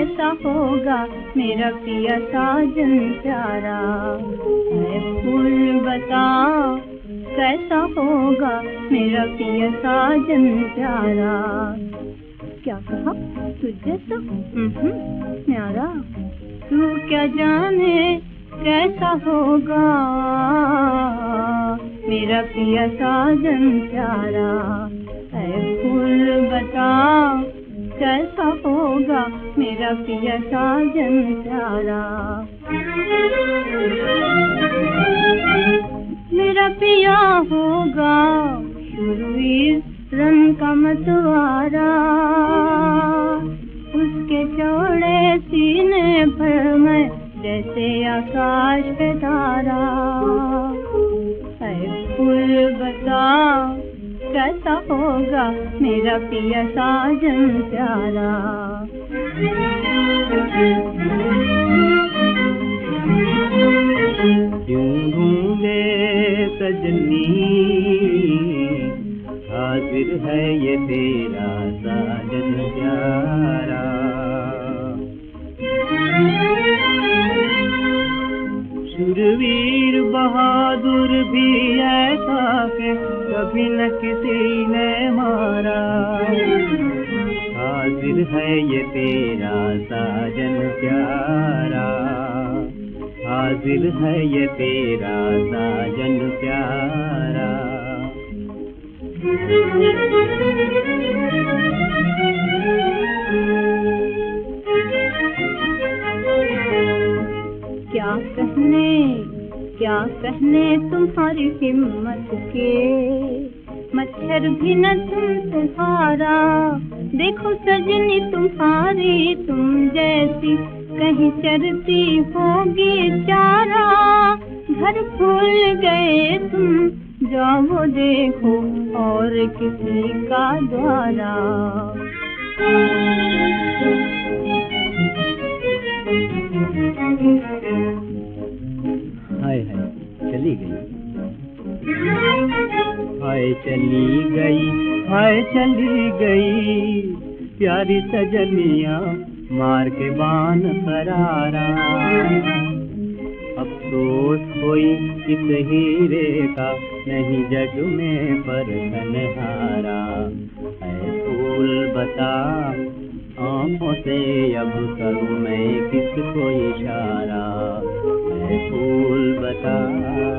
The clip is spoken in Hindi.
कैसा होगा मेरा पिया साजन प्यारा। ऐ फूल बता कैसा होगा मेरा पिया साजन प्यारा। क्या कहा तुझे तो न्यारा, तू क्या जाने कैसा होगा मेरा पिया साजन प्यारा। ऐ फूल बता कैसा होगा मेरा पिया साजन प्यारा। मेरा पिया होगा शूरवीर रंग का मतवारा, उसके चौड़े सीने पर मैं जैसे आकाश पे तारा। ऐ फूल बता कैसा होगा मेरा पिया साजन प्यारा। क्यों ढूंढे सजनी हाजिर है ये तेरा साजन प्यारा। शूरवीर बहादुर भी ऐसा के कभी न किसी ने मारा। हाजिर है ये तेरा साजन प्यारा, हाजिर है ये तेरा साजन प्यारा। क्या कहने तुम्हारी हिम्मत के, मच्छर भी न तुमसे हारा। देखो सजनी तुम्हारी तुम जैसी कहीं चरती होगी चारा। घर भूल गए तुम जाओ देखो और किसी का द्वारा। हाय हाय चली गई, हाय चली गई, हाय चली गई प्यारी सजनिया मार के बान करारा। अफसोस कोई इस हीरे का नहीं जग में परखनहारा। ऐ फूल बता आँखों से अब करूँ मैं किसको इशारा। ऐ फूल बता